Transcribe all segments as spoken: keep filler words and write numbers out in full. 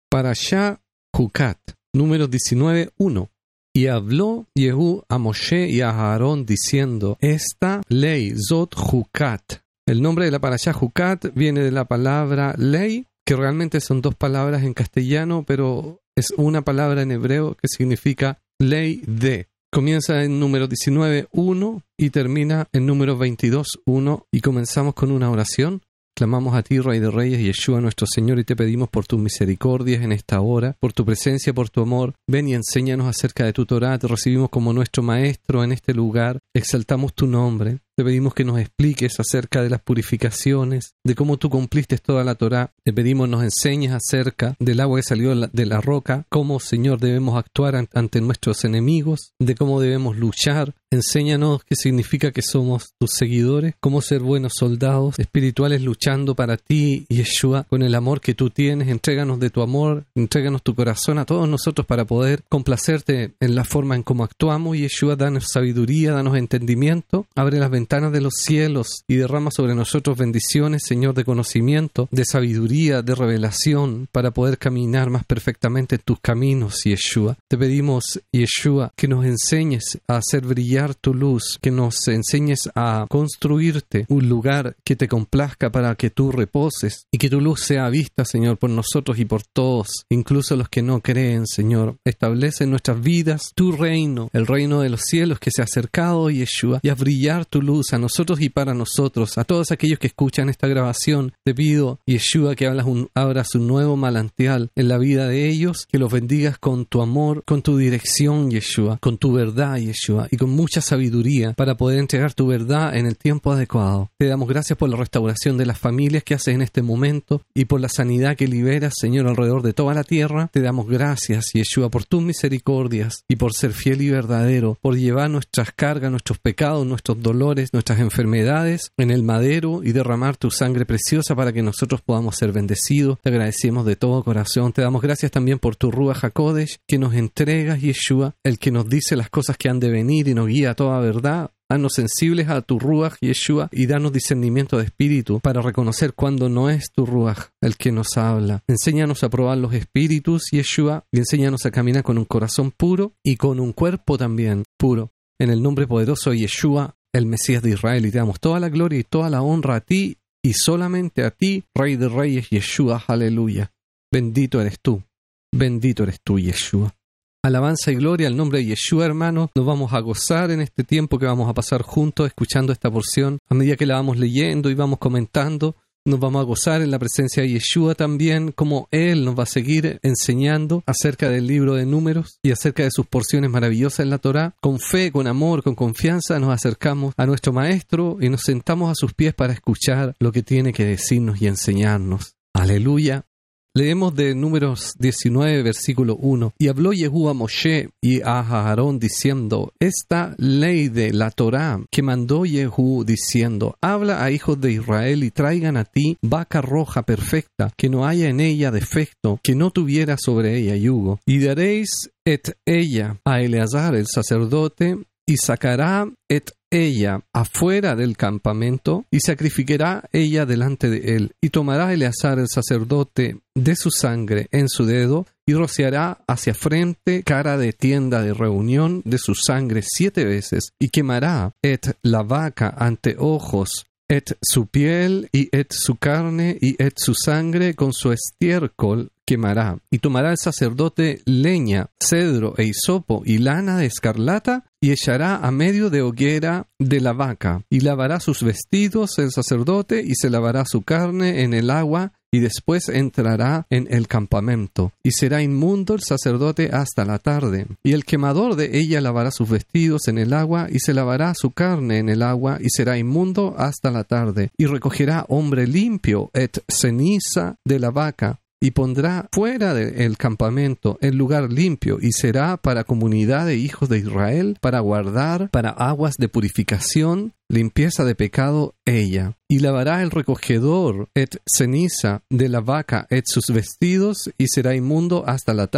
Parashá Jucat, número diecinueve, uno. Y habló Yehú a Moshe y a Aarón diciendo, esta ley, Zot Jucat. El nombre de la Parashá Jucat viene de la palabra ley, que realmente son dos palabras en castellano, pero es una palabra en hebreo que significa ley de. Comienza en número diecinueve, uno y termina en número veintidós, uno. Y comenzamos con una oración. Clamamos a ti, Rey de Reyes, Yeshua, nuestro Señor, y te pedimos por tus misericordias en esta hora, por tu presencia, por tu amor. Ven y enséñanos acerca de tu Torá. Te recibimos como nuestro Maestro en este lugar. Exaltamos tu nombre. Te pedimos que nos expliques acerca de las purificaciones, de cómo tú cumpliste toda la Torá. Te pedimos nos enseñes acerca del agua que salió de la roca, cómo, Señor, debemos actuar ante nuestros enemigos, de cómo debemos luchar. Enséñanos qué significa que somos tus seguidores, cómo ser buenos soldados espirituales luchando para ti, Yeshua, con el amor que tú tienes. Entréganos de tu amor, entréganos tu corazón a todos nosotros para poder complacerte en la forma en cómo actuamos. Yeshua, danos sabiduría, danos entendimiento, abre las ventanas de los cielos y derrama sobre nosotros bendiciones, Señor, de conocimiento, de sabiduría, de revelación, para poder caminar más perfectamente en tus caminos, Yeshua. Te pedimos, Yeshua, que nos enseñes a hacer brillar tu luz, que nos enseñes a construirte un lugar que te complazca para que tú reposes y que tu luz sea vista, Señor, por nosotros y por todos, incluso los que no creen, Señor. Establece en nuestras vidas tu reino, el reino de los cielos que se ha acercado, Yeshua, y haz brillar tu luz a nosotros y para nosotros, a todos aquellos que escuchan esta grabación. Te pido, Yeshua, que abras un, abras un nuevo manantial en la vida de ellos, que los bendigas con tu amor, con tu dirección, Yeshua, con tu verdad, Yeshua, y con mucha sabiduría para poder entregar tu verdad en el tiempo adecuado. Te damos gracias por la restauración de las familias que haces en este momento y por la sanidad que liberas, Señor, alrededor de toda la tierra. Te damos gracias, Yeshua, por tus misericordias y por ser fiel y verdadero, por llevar nuestras cargas, nuestros pecados, nuestros dolores, nuestras enfermedades en el madero y derramar tu sangre preciosa para que nosotros podamos ser bendecidos. Te agradecemos de todo corazón. Te damos gracias también por tu Ruach HaKodesh que nos entregas, Yeshua, el que nos dice las cosas que han de venir y nos guía a toda verdad. Haznos sensibles a tu Ruach, Yeshua, y danos discernimiento de espíritu para reconocer cuando no es tu Ruach el que nos habla. Enséñanos a probar los espíritus, Yeshua, y enséñanos a caminar con un corazón puro y con un cuerpo también puro. En el nombre poderoso de Yeshua, el Mesías de Israel, y te damos toda la gloria y toda la honra a ti y solamente a ti, Rey de Reyes, Yeshua, aleluya. Bendito eres tú, bendito eres tú, Yeshua. Alabanza y gloria al nombre de Yeshua, hermanos. Nos vamos a gozar en este tiempo que vamos a pasar juntos escuchando esta porción. A medida que la vamos leyendo y vamos comentando, nos vamos a gozar en la presencia de Yeshua también, como Él nos va a seguir enseñando acerca del libro de Números y acerca de sus porciones maravillosas en la Torá. Con fe, con amor, con confianza nos acercamos a nuestro Maestro y nos sentamos a sus pies para escuchar lo que tiene que decirnos y enseñarnos. Aleluya. Leemos de Números diecinueve, versículo uno. Y habló Yehú a Moshe y a Aarón diciendo, esta ley de la Torá que mandó Yehú diciendo, habla a hijos de Israel y traigan a ti vaca roja perfecta, que no haya en ella defecto, que no tuviera sobre ella yugo. Y daréis et ella a Eleazar el sacerdote, y sacará et ella afuera del campamento, y sacrificará ella delante de él, y tomará Eleazar el sacerdote de su sangre en su dedo, y rociará hacia frente, cara de tienda de reunión, de su sangre siete veces, y quemará et la vaca ante ojos, et su piel, y et su carne, y et su sangre con su estiércol quemará. Y tomará el sacerdote leña, cedro e hisopo y lana de escarlata, y echará a medio de hoguera de la vaca, y lavará sus vestidos el sacerdote, y se lavará su carne en el agua, y después entrará en el campamento, y será inmundo el sacerdote hasta la tarde. Y el quemador de ella lavará sus vestidos en el agua, y se lavará su carne en el agua, y será inmundo hasta la tarde. Y recogerá hombre limpio et ceniza de la vaca, y pondrá fuera del campamento el lugar limpio, y será para comunidad de hijos de Israel, para guardar, para aguas de purificación, limpieza de pecado ella. Y lavará el recogedor et ceniza de la vaca et sus vestidos, y será inmundo hasta la tarde.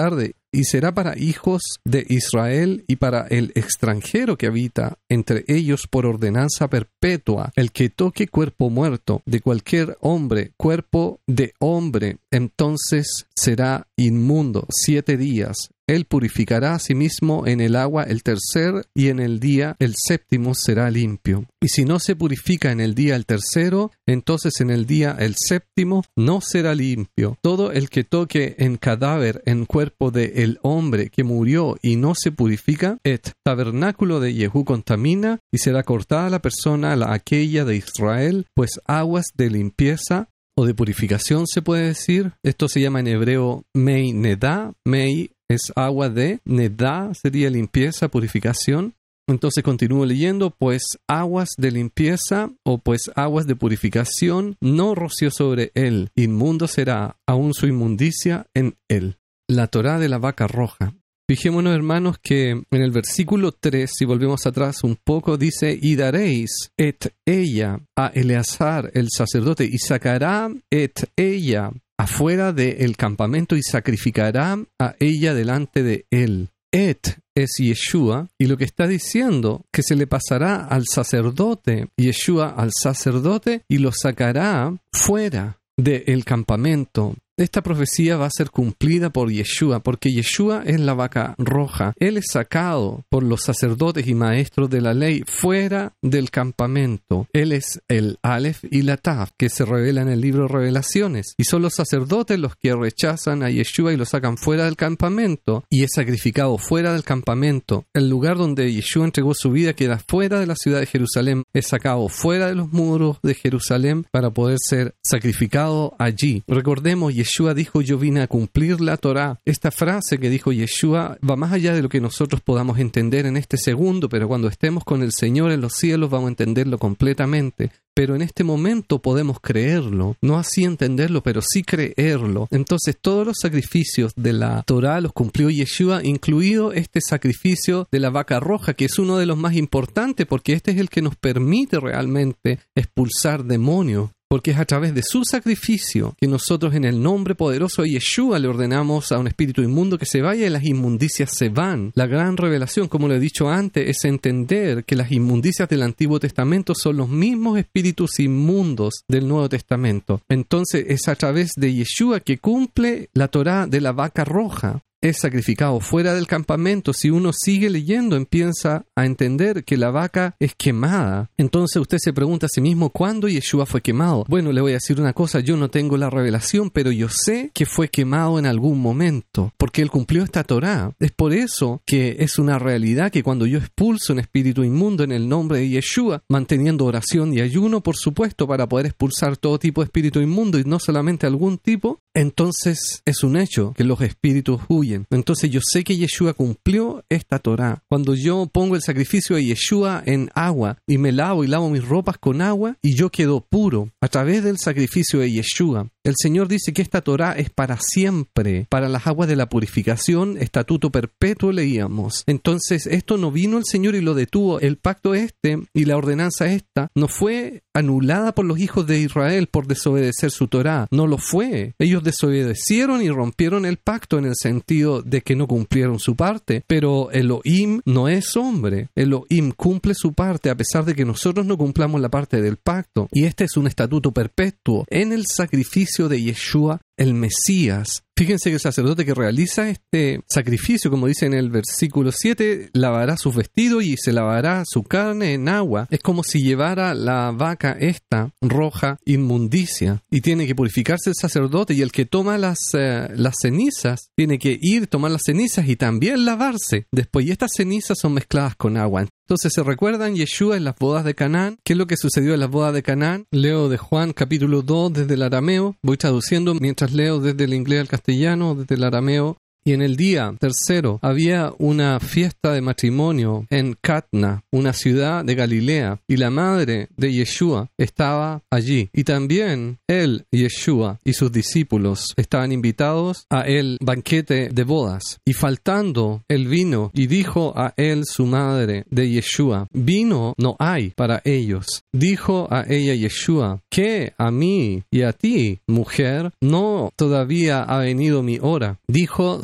y será para hijos de Israel y para el extranjero que habita entre ellos por ordenanza perpetua. El que toque cuerpo muerto de cualquier hombre, cuerpo de hombre, entonces será inmundo siete días. Él purificará a sí mismo en el agua el tercer y en el día el séptimo será limpio. Y si no se purifica en el día el tercero, entonces en el día el séptimo no será limpio. Todo el que toque en cadáver en cuerpo de el hombre que murió y no se purifica, et tabernáculo de Jehú contamina, y será cortada la persona la aquella de Israel, pues aguas de limpieza o de purificación se puede decir. Esto se llama en hebreo mei nedá. Mei es agua de, nedá sería limpieza, purificación. Entonces continúo leyendo, pues aguas de limpieza o pues aguas de purificación no roció sobre él, inmundo será aún su inmundicia en él. La Torá de la vaca roja. Fijémonos, hermanos, que en el versículo tres, si volvemos atrás un poco, dice, y daréis et ella a Eleazar el sacerdote, y sacará et ella afuera del campamento y sacrificará a ella delante de él. Et es Yeshua, y lo que está diciendo, que se le pasará al sacerdote, Yeshua al sacerdote, y lo sacará fuera del campamento. Esta profecía va a ser cumplida por Yeshua, porque Yeshua es la vaca roja. Él es sacado por los sacerdotes y maestros de la ley fuera del campamento. Él es el Aleph y la Taf, que se revela en el libro de Revelaciones. Y son los sacerdotes los que rechazan a Yeshua y lo sacan fuera del campamento. Y es sacrificado fuera del campamento. El lugar donde Yeshua entregó su vida queda fuera de la ciudad de Jerusalén. Es sacado fuera de los muros de Jerusalén para poder ser sacrificado allí. Recordemos, Yeshua dijo, yo vine a cumplir la Torá. Esta frase que dijo Yeshua va más allá de lo que nosotros podamos entender en este segundo, pero cuando estemos con el Señor en los cielos vamos a entenderlo completamente. Pero en este momento podemos creerlo, no así entenderlo, pero sí creerlo. Entonces todos los sacrificios de la Torá los cumplió Yeshua, incluido este sacrificio de la vaca roja, que es uno de los más importantes, porque este es el que nos permite realmente expulsar demonios. Porque es a través de su sacrificio que nosotros en el nombre poderoso de Yeshua le ordenamos a un espíritu inmundo que se vaya y las inmundicias se van. La gran revelación, como lo he dicho antes, es entender que las inmundicias del Antiguo Testamento son los mismos espíritus inmundos del Nuevo Testamento. Entonces es a través de Yeshua que cumple la Torá de la vaca roja. Es sacrificado fuera del campamento. Si uno sigue leyendo, empieza a entender que la vaca es quemada. Entonces usted se pregunta a sí mismo, ¿cuándo Yeshua fue quemado? Bueno, le voy a decir una cosa, yo no tengo la revelación, pero yo sé que fue quemado en algún momento, porque él cumplió esta Torá. Es por eso que es una realidad que cuando yo expulso un espíritu inmundo en el nombre de Yeshua, manteniendo oración y ayuno, por supuesto, para poder expulsar todo tipo de espíritu inmundo y no solamente algún tipo, entonces es un hecho que los espíritus huyen. Entonces yo sé que Yeshua cumplió esta Torá. Cuando yo pongo el sacrificio de Yeshua en agua y me lavo y lavo mis ropas con agua y yo quedo puro a través del sacrificio de Yeshua. El Señor dice que esta Torá es para siempre, para las aguas de la purificación, estatuto perpetuo leíamos. Entonces esto no vino el Señor y lo detuvo. El pacto este y la ordenanza esta no fue anulada por los hijos de Israel por desobedecer su Torá. No lo fue. Ellos desobedecieron y rompieron el pacto en el sentido de que no cumplieron su parte. Pero Elohim no es hombre. Elohim cumple su parte a pesar de que nosotros no cumplamos la parte del pacto. Y este es un estatuto perpetuo en el sacrificio de Yeshua, el Mesías. Fíjense que el sacerdote que realiza este sacrificio, como dice en el versículo siete, lavará sus vestidos y se lavará su carne en agua. Es como si llevara la vaca esta roja inmundicia. Y tiene que purificarse el sacerdote, y el que toma las, eh, las cenizas, tiene que ir, tomar las cenizas y también lavarse. Después, y estas cenizas son mezcladas con agua. Entonces, ¿se recuerdan Yeshua en las bodas de Canaán? ¿Qué es lo que sucedió en las bodas de Canaán? Leo de Juan capítulo dos desde el arameo. Voy traduciendo mientras leo desde el inglés al castellano, desde el arameo. Y en el día tercero había una fiesta de matrimonio en Catna, una ciudad de Galilea, y la madre de Yeshua estaba allí. Y también él, Yeshua, y sus discípulos estaban invitados a el banquete de bodas. Y faltando el vino, y dijo a él su madre de Yeshua, vino no hay para ellos. Dijo a ella Yeshua, ¿qué a mí y a ti, mujer? No todavía ha venido mi hora. Dijo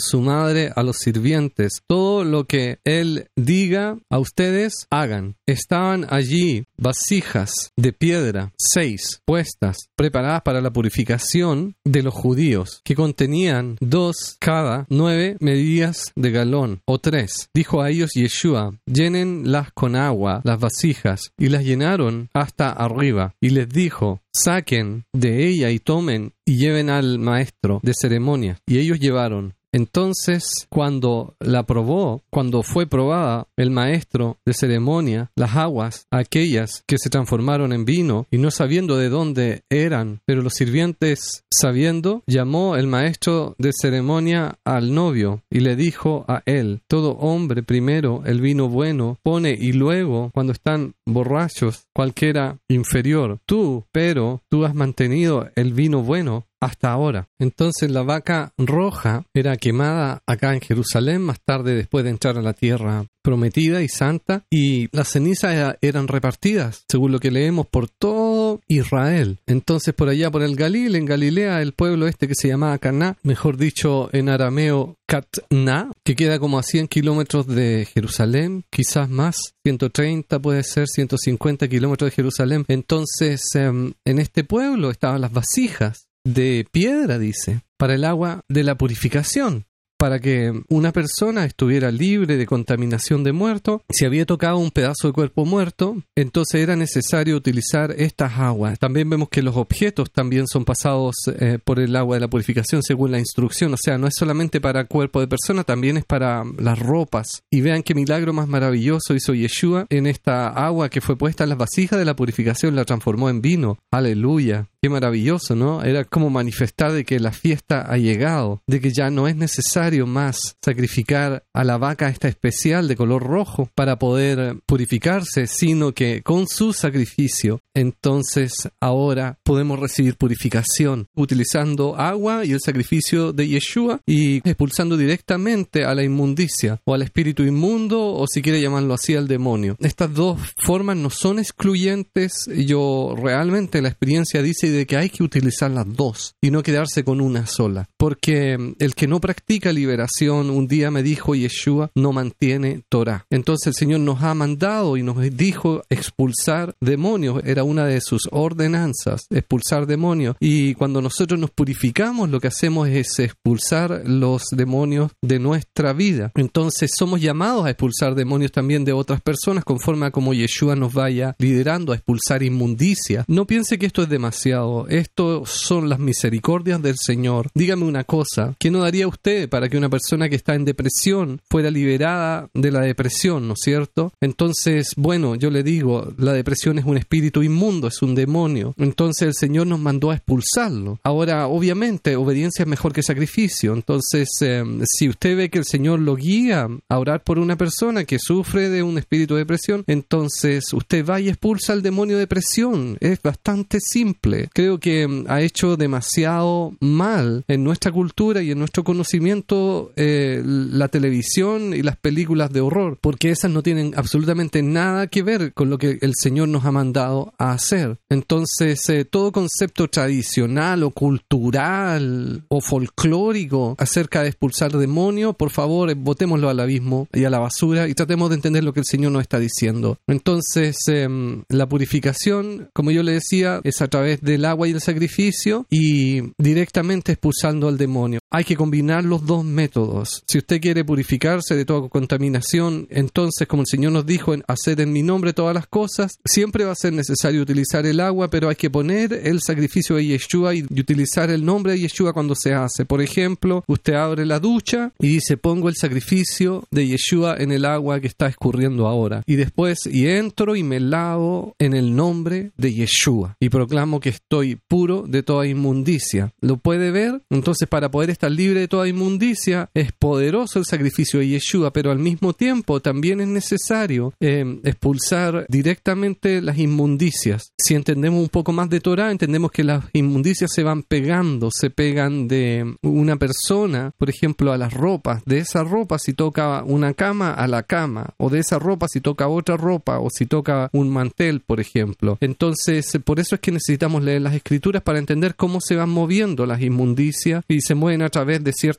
su madre a los sirvientes: todo lo que él diga a ustedes, hagan. Estaban allí vasijas de piedra, seis, puestas, preparadas para la purificación de los judíos, que contenían dos cada nueve medidas de galón, o tres. Dijo a ellos Yeshua: llénenlas con agua, las vasijas, y las llenaron hasta arriba. Y les dijo: saquen de ella y tomen y lleven al maestro de ceremonia. Y ellos llevaron. Entonces, cuando la probó, cuando fue probada el maestro de ceremonia, las aguas, aquellas que se transformaron en vino, y no sabiendo de dónde eran, pero los sirvientes sabiendo, llamó el maestro de ceremonia al novio y le dijo a él: todo hombre primero el vino bueno pone, y luego, cuando están borrachos, cualquiera inferior. Tú, pero, tú has mantenido el vino bueno hasta ahora. Entonces la vaca roja era quemada acá en Jerusalén, más tarde después de entrar a la tierra prometida y santa, y las cenizas eran repartidas, según lo que leemos, por todo Israel. Entonces por allá por el Galil, en Galilea, el pueblo este que se llamaba Caná, mejor dicho en arameo Catná, que queda como a cien kilómetros de Jerusalén, quizás más, ciento treinta puede ser, ciento cincuenta kilómetros de Jerusalén. Entonces eh, en este pueblo estaban las vasijas de piedra, dice, para el agua de la purificación, para que una persona estuviera libre de contaminación de muerto. Si había tocado un pedazo de cuerpo muerto, entonces era necesario utilizar estas aguas. También vemos que los objetos también son pasados eh, por el agua de la purificación según la instrucción. O sea, no es solamente para cuerpo de persona, también es para las ropas. Y vean qué milagro más maravilloso hizo Yeshua en esta agua que fue puesta en las vasijas de la purificación, la transformó en vino. Aleluya. Qué maravilloso, ¿no? Era como manifestar de que la fiesta ha llegado, de que ya no es necesario más sacrificar a la vaca esta especial de color rojo para poder purificarse, sino que con su sacrificio, entonces ahora podemos recibir purificación utilizando agua y el sacrificio de Yeshua y expulsando directamente a la inmundicia o al espíritu inmundo, o si quiere llamarlo así, al demonio. Estas dos formas no son excluyentes. Yo realmente la experiencia dice de que hay que utilizar las dos y no quedarse con una sola, porque el que no practica liberación, un día me dijo Yeshua, no mantiene Torah. Entonces el Señor nos ha mandado y nos dijo expulsar demonios, era una de sus ordenanzas, expulsar demonios, y cuando nosotros nos purificamos lo que hacemos es expulsar los demonios de nuestra vida. Entonces somos llamados a expulsar demonios también de otras personas conforme a como Yeshua nos vaya liderando a expulsar inmundicia. No piense que esto es demasiado. Esto son las misericordias del Señor. Dígame una cosa, ¿qué no daría usted para que una persona que está en depresión fuera liberada de la depresión, ¿no es cierto? Entonces, bueno, yo le digo, la depresión es un espíritu inmundo, es un demonio. Entonces el Señor nos mandó a expulsarlo. Ahora, obviamente, obediencia es mejor que sacrificio. Entonces, eh, si usted ve que el Señor lo guía a orar por una persona que sufre de un espíritu de depresión, entonces usted va y expulsa al demonio de depresión. Es bastante simple. Creo que ha hecho demasiado mal en nuestra cultura y en nuestro conocimiento eh, la televisión y las películas de horror, porque esas no tienen absolutamente nada que ver con lo que el Señor nos ha mandado a hacer. Entonces, eh, todo concepto tradicional o cultural o folclórico acerca de expulsar demonios, por favor, botémoslo al abismo y a la basura y tratemos de entender lo que el Señor nos está diciendo. Entonces, eh, la purificación, como yo le decía, es a través del agua y el sacrificio y directamente expulsando al demonio. Hay que combinar los dos métodos. Si usted quiere purificarse de toda contaminación, entonces, como el Señor nos dijo, hacer en mi nombre todas las cosas, siempre va a ser necesario utilizar el agua, pero hay que poner el sacrificio de Yeshua y utilizar el nombre de Yeshua cuando se hace. Por ejemplo, usted abre la ducha y dice, pongo el sacrificio de Yeshua en el agua que está escurriendo ahora. Y después, y entro y me lavo en el nombre de Yeshua. Y proclamo que estoy puro de toda inmundicia. ¿Lo puede ver? Entonces, para poder estar libre de toda inmundicia, es poderoso el sacrificio de Yeshua, pero al mismo tiempo también es necesario eh, expulsar directamente las inmundicias. Si entendemos un poco más de Torah, entendemos que las inmundicias se van pegando, se pegan de una persona, por ejemplo, a las ropas. De esa ropa, si toca una cama, a la cama. O de esa ropa, si toca otra ropa, o si toca un mantel, por ejemplo. Entonces, por eso es que necesitamos leer las Escrituras para entender cómo se van moviendo las inmundicias y se mueven a través de ciertas cosas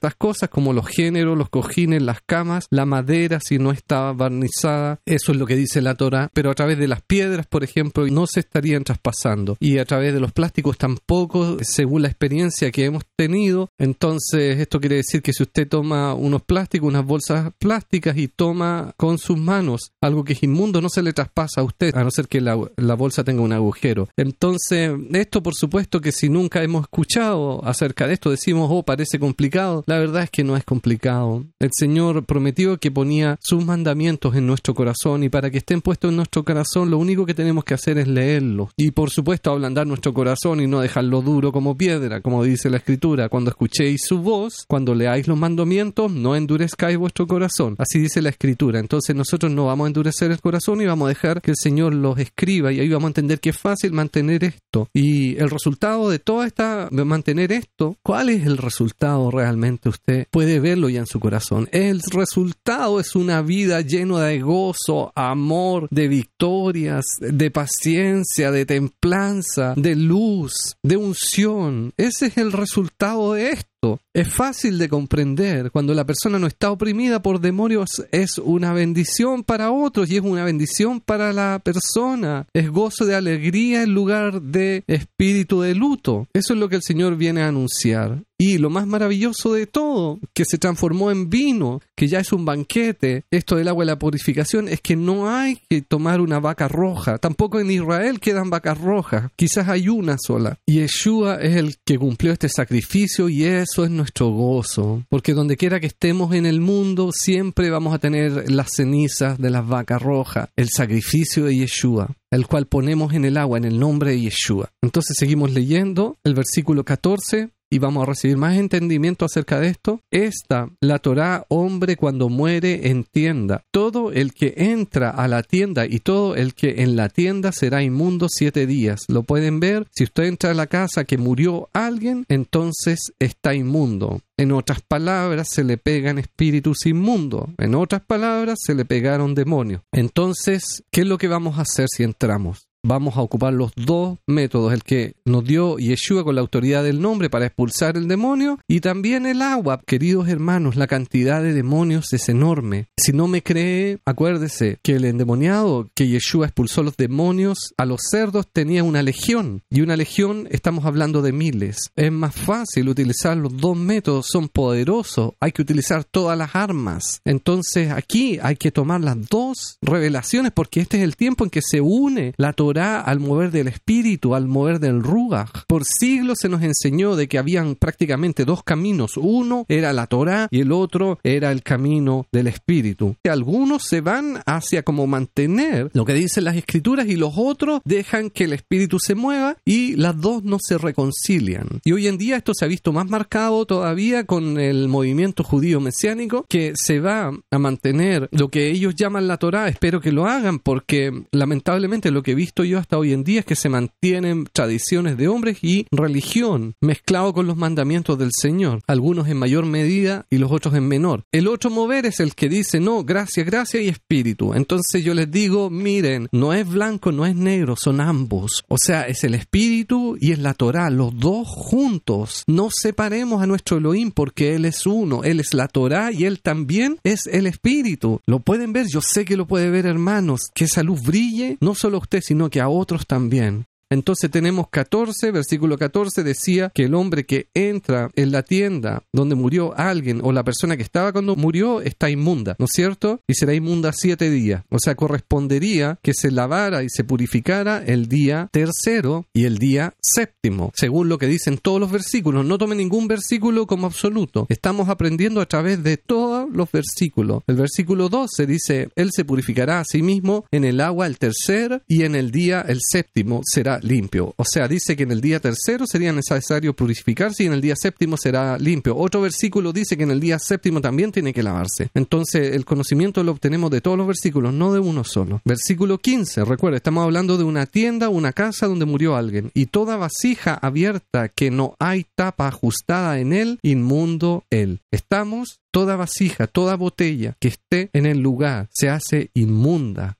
cosas como los géneros, los cojines, las camas, la madera si no está barnizada, eso es lo que dice la Torá, pero a través de las piedras, por ejemplo, no se estarían traspasando, y a través de los plásticos tampoco, según la experiencia que hemos tenido. Entonces esto quiere decir que si usted toma unos plásticos, unas bolsas plásticas y toma con sus manos algo que es inmundo, no se le traspasa a usted, a no ser que la, la bolsa tenga un agujero. Entonces esto, por supuesto que si nunca hemos escuchado acerca de esto, decimos, oh, parece complicado. La verdad es que no es complicado. El Señor prometió que ponía sus mandamientos en nuestro corazón, y para que estén puestos en nuestro corazón lo único que tenemos que hacer es leerlos, y por supuesto ablandar nuestro corazón y no dejarlo duro como piedra, como dice la Escritura: cuando escuchéis su voz, cuando leáis los mandamientos, no endurezcáis vuestro corazón. Así dice la Escritura. Entonces nosotros no vamos a endurecer el corazón y vamos a dejar que el Señor los escriba, y ahí vamos a entender que es fácil mantener esto. Y el resultado de toda esta, de mantener esto, ¿cuál es el resultado realmente? Usted puede verlo ya en su corazón. El resultado es una vida llena de gozo, amor, de victorias, de paciencia, de templanza, de luz, de unción. Ese es el resultado de esto. Es fácil de comprender. Cuando la persona no está oprimida por demonios, es una bendición para otros y es una bendición para la persona. Es gozo de alegría en lugar de espíritu de luto. Eso es lo que el Señor viene a anunciar. Y lo más maravilloso de todo, que se transformó en vino, que ya es un banquete, esto del agua de la purificación, es que no hay que tomar una vaca roja. Tampoco en Israel quedan vacas rojas. Quizás hay una sola. Y Yeshua es el que cumplió este sacrificio, y eso es nuestro gozo. Porque donde quiera que estemos en el mundo, siempre vamos a tener las cenizas de las vacas rojas. El sacrificio de Yeshua, el cual ponemos en el agua en el nombre de Yeshua. Entonces seguimos leyendo el versículo catorce. Y vamos a recibir más entendimiento acerca de esto. Esta, la Torá, hombre cuando muere en tienda. Todo el que entra a la tienda y todo el que en la tienda será inmundo siete días. Lo pueden ver. Si usted entra a la casa que murió alguien, entonces está inmundo. En otras palabras, se le pegan espíritus inmundos. En otras palabras, se le pegaron demonios. Entonces, ¿qué es lo que vamos a hacer si entramos? Vamos a ocupar los dos métodos, el que nos dio Yeshua con la autoridad del nombre para expulsar el demonio, y también el agua. Queridos hermanos, la cantidad de demonios es enorme. Si no me cree, acuérdese que el endemoniado que Yeshua expulsó los demonios a los cerdos tenía una legión, y una legión estamos hablando de miles. Es más fácil utilizar los dos métodos, son poderosos, hay que utilizar todas las armas. Entonces aquí hay que tomar las dos revelaciones, porque este es el tiempo en que se une la Torá al mover del espíritu, al mover del Ruach. Por siglos se nos enseñó de que habían prácticamente dos caminos. Uno era la Torá y el otro era el camino del espíritu. Algunos se van hacia como mantener lo que dicen las escrituras, y los otros dejan que el espíritu se mueva, y las dos no se reconcilian. Y hoy en día esto se ha visto más marcado todavía con el movimiento judío mesiánico, que se va a mantener lo que ellos llaman la Torá. Espero que lo hagan, porque lamentablemente lo que he visto yo hasta hoy en día es que se mantienen tradiciones de hombres y religión mezclado con los mandamientos del Señor, algunos en mayor medida y los otros en menor. El otro mover es el que dice no, gracia, gracia y espíritu. Entonces yo les digo, miren, no es blanco, no es negro, son ambos. O sea, es el espíritu y es la Torá, los dos juntos. No separemos a nuestro Elohim, porque Él es uno, Él es la Torá y Él también es el espíritu. ¿Lo pueden ver? Yo sé que lo puede ver, hermanos. Que esa luz brille, no solo a usted, sino que a otros también. Entonces tenemos catorce, versículo catorce, decía que el hombre que entra en la tienda donde murió alguien, o la persona que estaba cuando murió, está inmunda, ¿no es cierto? Y será inmunda siete días. O sea, correspondería que se lavara y se purificara el día tercero y el día séptimo, según lo que dicen todos los versículos. No tome ningún versículo como absoluto. Estamos aprendiendo a través de todos los versículos. El versículo doce dice, él se purificará a sí mismo en el agua el tercer, y en el día el séptimo será limpio. O sea, dice que en el día tercero sería necesario purificarse y en el día séptimo será limpio. Otro versículo dice que en el día séptimo también tiene que lavarse. Entonces, el conocimiento lo obtenemos de todos los versículos, no de uno solo. Versículo quince, recuerda, estamos hablando de una tienda, una casa donde murió alguien. Y toda vasija abierta que no hay tapa ajustada en él, inmundo él. Estamos... Toda vasija, toda botella que esté en el lugar se hace inmunda.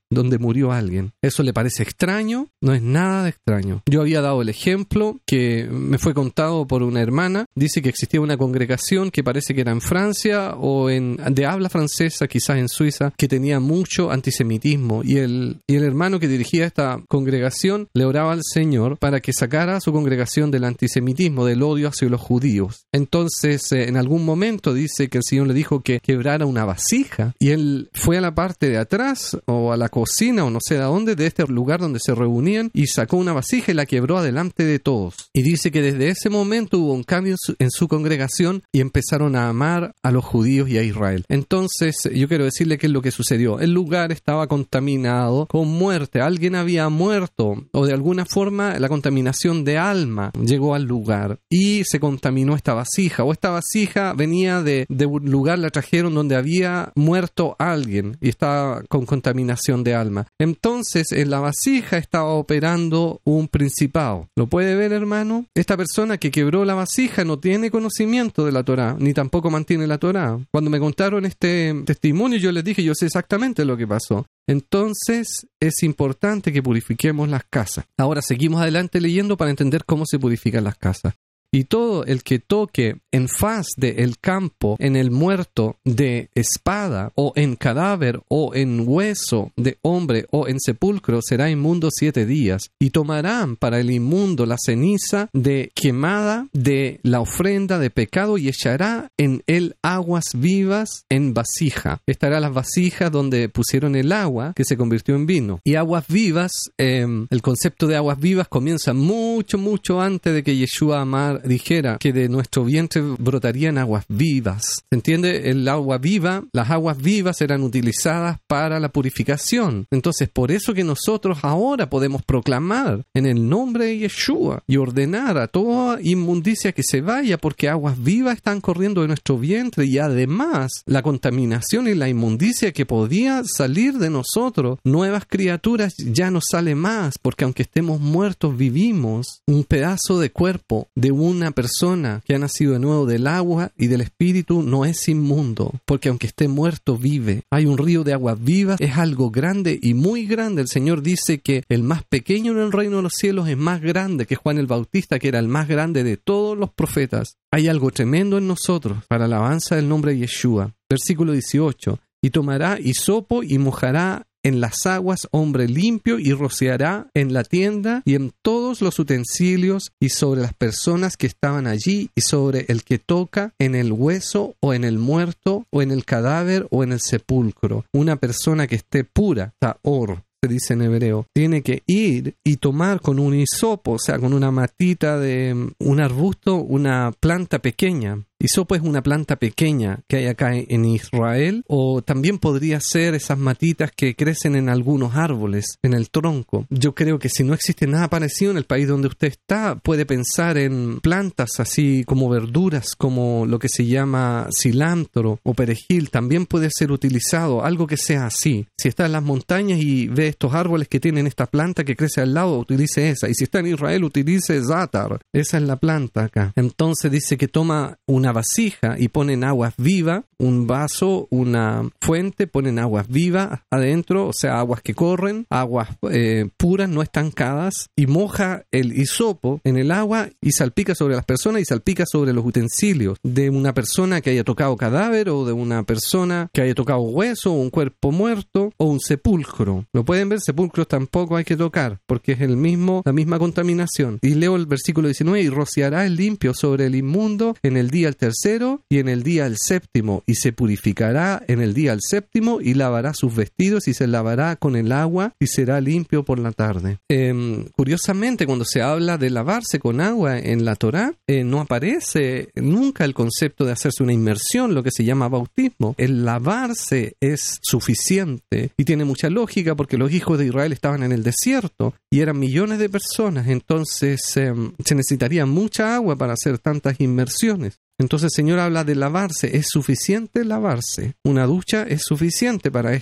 donde murió alguien. ¿Eso le parece extraño? No es nada de extraño. Yo había dado el ejemplo que me fue contado por una hermana. Dice que existía una congregación que parece que era en Francia o en de habla francesa, quizás en Suiza, que tenía mucho antisemitismo. Y el, y el hermano que dirigía esta congregación le oraba al Señor para que sacara a su congregación del antisemitismo, del odio hacia los judíos. Entonces, eh, en algún momento dice que el Señor le dijo que quebrara una vasija y él fue a la parte de atrás o a la cocina o no sé de dónde, de este lugar donde se reunían, y sacó una vasija y la quebró adelante de todos. Y dice que desde ese momento hubo un cambio en su, en su congregación y empezaron a amar a los judíos y a Israel. Entonces, yo quiero decirle qué es lo que sucedió. El lugar estaba contaminado con muerte. Alguien había muerto o de alguna forma la contaminación de alma llegó al lugar y se contaminó esta vasija, o esta vasija venía de, de un lugar, la trajeron donde había muerto alguien y estaba con contaminación de alma. Entonces en la vasija estaba operando un principado. ¿Lo puede ver, hermano? Esta persona que quebró la vasija no tiene conocimiento de la Torá, ni tampoco mantiene la Torá. Cuando me contaron este testimonio, yo les dije, yo sé exactamente lo que pasó. Entonces es importante que purifiquemos las casas. Ahora seguimos adelante leyendo para entender cómo se purifican las casas. Y todo el que toque en faz del campo, en el muerto de espada, o en cadáver, o en hueso de hombre, o en sepulcro, será inmundo siete días. Y tomarán para el inmundo la ceniza de quemada de la ofrenda de pecado, y echará en él aguas vivas en vasija. Estará las vasijas donde pusieron el agua, que se convirtió en vino. Y aguas vivas, eh, el concepto de aguas vivas comienza mucho, mucho antes de que Yeshua Amar dijera que de nuestro vientre brotarían aguas vivas. ¿Se entiende? El agua viva, las aguas vivas eran utilizadas para la purificación. Entonces, por eso que nosotros ahora podemos proclamar en el nombre de Yeshua y ordenar a toda inmundicia que se vaya, porque aguas vivas están corriendo de nuestro vientre, y además la contaminación y la inmundicia que podía salir de nosotros, nuevas criaturas, ya no sale más, porque aunque estemos muertos, vivimos. Un pedazo de cuerpo de un una persona que ha nacido de nuevo del agua y del espíritu no es inmundo, porque aunque esté muerto, vive. Hay un río de aguas vivas, es algo grande y muy grande. El Señor dice que el más pequeño en el reino de los cielos es más grande que Juan el Bautista, que era el más grande de todos los profetas. Hay algo tremendo en nosotros para alabanza del nombre de Yeshua. Versículo dieciocho. Y tomará hisopo y mojará en las aguas hombre limpio, y rociará en la tienda y en todos los utensilios y sobre las personas que estaban allí, y sobre el que toca en el hueso o en el muerto o en el cadáver o en el sepulcro. Una persona que esté pura, ta'or, se dice en hebreo, tiene que ir y tomar con un hisopo, o sea, con una matita de un arbusto, una planta pequeña. Hisopo es una planta pequeña que hay acá en Israel, o también podría ser esas matitas que crecen en algunos árboles, en el tronco. Yo creo que si no existe nada parecido en el país donde usted está, puede pensar en plantas así como verduras, como lo que se llama cilantro o perejil, también puede ser utilizado, algo que sea así. Si está en las montañas y ve estos árboles que tienen esta planta que crece al lado, utilice esa. Y si está en Israel, utilice zátar. Esa es la planta acá. Entonces dice que toma una vasija y ponen aguas vivas, un vaso, una fuente, ponen aguas vivas adentro, o sea, aguas que corren, aguas eh, puras, no estancadas, y moja el hisopo en el agua y salpica sobre las personas y salpica sobre los utensilios de una persona que haya tocado cadáver, o de una persona que haya tocado hueso, o un cuerpo muerto, o un sepulcro. Lo pueden ver, sepulcros tampoco hay que tocar, porque es el mismo, la misma contaminación. Y leo el versículo diecinueve, y rociará el limpio sobre el inmundo en el día al tercero y en el día al séptimo, y se purificará en el día al séptimo, y lavará sus vestidos, y se lavará con el agua, y será limpio por la tarde. Eh, curiosamente, cuando se habla de lavarse con agua en la Torá, eh, no aparece nunca el concepto de hacerse una inmersión, lo que se llama bautismo. El lavarse es suficiente, y tiene mucha lógica, porque los hijos de Israel estaban en el desierto, y eran millones de personas, entonces eh, se necesitaría mucha agua para hacer tantas inmersiones. Entonces el Señor habla de lavarse. ¿Es suficiente lavarse? Una ducha es suficiente para esto.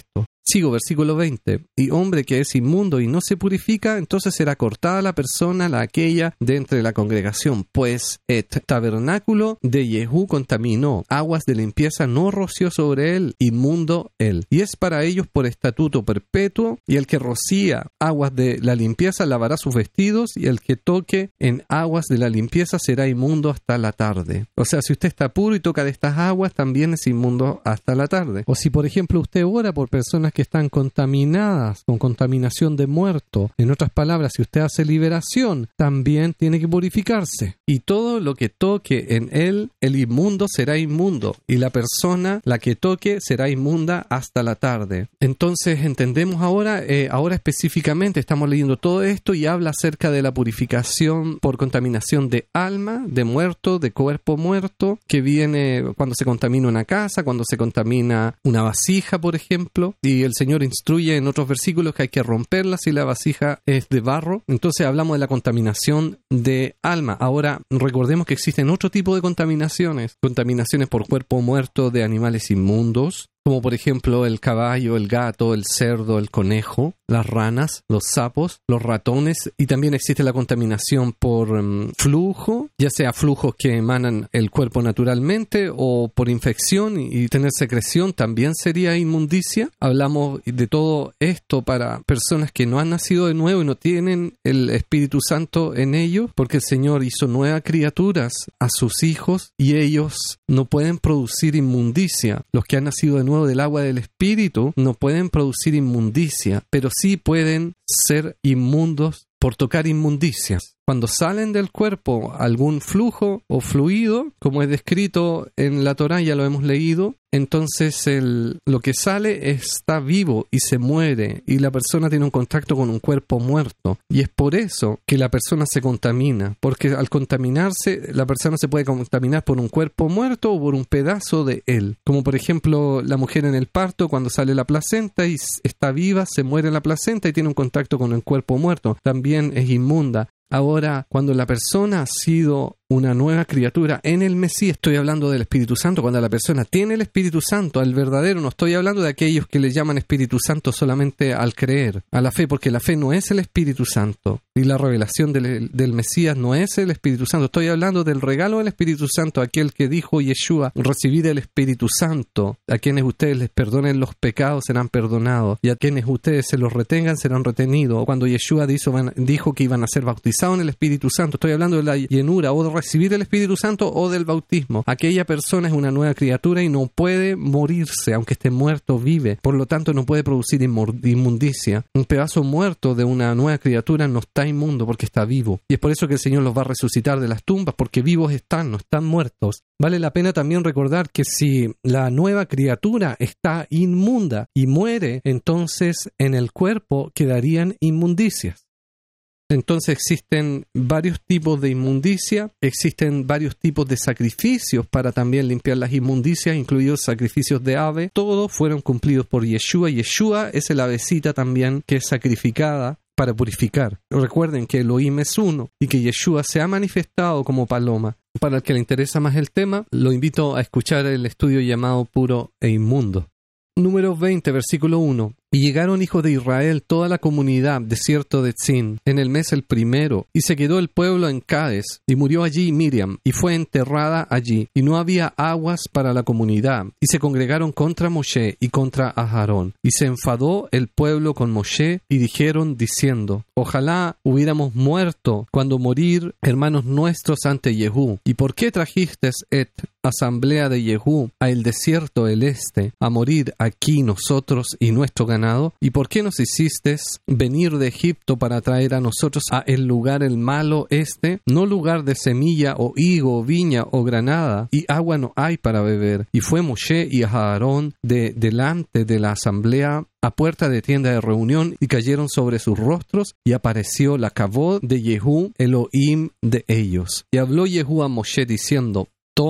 Sigo, versículo veinte. Y hombre que es inmundo y no se purifica, entonces será cortada la persona, la aquella, de entre la congregación, pues el tabernáculo de Jehú contaminó, aguas de limpieza no roció sobre él, inmundo él. Y es para ellos por estatuto perpetuo, y el que rocía aguas de la limpieza lavará sus vestidos, y el que toque en aguas de la limpieza será inmundo hasta la tarde. O sea, si usted está puro y toca de estas aguas, también es inmundo hasta la tarde. O si, por ejemplo, usted ora por personas que están contaminadas, con contaminación de muerto. En otras palabras, si usted hace liberación, también tiene que purificarse. Y todo lo que toque en él, el inmundo será inmundo, y la persona, la que toque, será inmunda hasta la tarde. Entonces, entendemos ahora, eh, ahora específicamente, estamos leyendo todo esto y habla acerca de la purificación por contaminación de alma, de muerto, de cuerpo muerto, que viene cuando se contamina una casa, cuando se contamina una vasija, por ejemplo, y el Señor instruye en otros versículos que hay que romperla si la vasija es de barro. Entonces hablamos de la contaminación de alma. Ahora recordemos que existen otro tipo de contaminaciones. Contaminaciones por cuerpo muerto de animales inmundos, como por ejemplo el caballo, el gato, el cerdo, el conejo, las ranas, los sapos, los ratones, y también existe la contaminación por um, flujo, ya sea flujos que emanan el cuerpo naturalmente o por infección, y, y tener secreción también sería inmundicia. Hablamos de todo esto para personas que no han nacido de nuevo y no tienen el Espíritu Santo en ellos, porque el Señor hizo nuevas criaturas a sus hijos y ellos no pueden producir inmundicia. Los que han nacido de nuevo del agua del Espíritu no pueden producir inmundicia, pero sí pueden ser inmundos por tocar inmundicias. Cuando salen del cuerpo algún flujo o fluido, como es descrito en la Torá, ya lo hemos leído, entonces el, lo que sale está vivo y se muere, y la persona tiene un contacto con un cuerpo muerto. Y es por eso que la persona se contamina, porque al contaminarse, la persona se puede contaminar por un cuerpo muerto o por un pedazo de él. Como por ejemplo la mujer en el parto, cuando sale la placenta y está viva, se muere la placenta y tiene un contacto con el cuerpo muerto. También es inmunda. Ahora, cuando la persona ha sido una nueva criatura en el Mesías, estoy hablando del Espíritu Santo, cuando la persona tiene el Espíritu Santo, el verdadero, no estoy hablando de aquellos que le llaman Espíritu Santo solamente al creer, a la fe, porque la fe no es el Espíritu Santo, y la revelación del, del Mesías no es el Espíritu Santo. Estoy hablando del regalo del Espíritu Santo, aquel que dijo Yeshua, recibid el Espíritu Santo, a quienes ustedes les perdonen los pecados serán perdonados, y a quienes ustedes se los retengan serán retenidos. Cuando Yeshua dijo, dijo que iban a ser bautizados en el Espíritu Santo, estoy hablando de la llenura o de recibir el Espíritu Santo o del bautismo. Aquella persona es una nueva criatura y no puede morirse, aunque esté muerto, vive. Por lo tanto, no puede producir inmundicia. Un pedazo muerto de una nueva criatura no está inmundo porque está vivo. Y es por eso que el Señor los va a resucitar de las tumbas, porque vivos están, no están muertos. Vale la pena también recordar que si la nueva criatura está inmunda y muere, entonces en el cuerpo quedarían inmundicias. Entonces existen varios tipos de inmundicia, existen varios tipos de sacrificios para también limpiar las inmundicias, incluidos sacrificios de ave. Todos fueron cumplidos por Yeshua. Yeshua es el avecita también que es sacrificada para purificar. Recuerden que Elohim es uno y que Yeshua se ha manifestado como paloma. Para el que le interesa más el tema, lo invito a escuchar el estudio llamado Puro e Inmundo. Número veinte, versículo uno. Y llegaron hijos de Israel toda la comunidad desierto de Tzin en el mes el primero, y se quedó el pueblo en Cades, y murió allí Miriam, y fue enterrada allí, y no había aguas para la comunidad, y se congregaron contra Moshe y contra Aharón, y se enfadó el pueblo con Moshe, y dijeron diciendo, ojalá hubiéramos muerto cuando morir hermanos nuestros ante Jehú. ¿Y por qué trajiste et asamblea de Jehú a el desierto el este, a morir aquí nosotros y nuestro ganado? ¿Y por qué nos hiciste venir de Egipto para traer a nosotros a el lugar el malo este? No lugar de semilla o higo o viña o granada, y agua no hay para beber. Y fue Moshe y Aarón de delante de la asamblea a puerta de tienda de reunión, y cayeron sobre sus rostros, y apareció la cabod de Jehú, Elohim de ellos. Y habló Jehú a Moshe diciendo, toma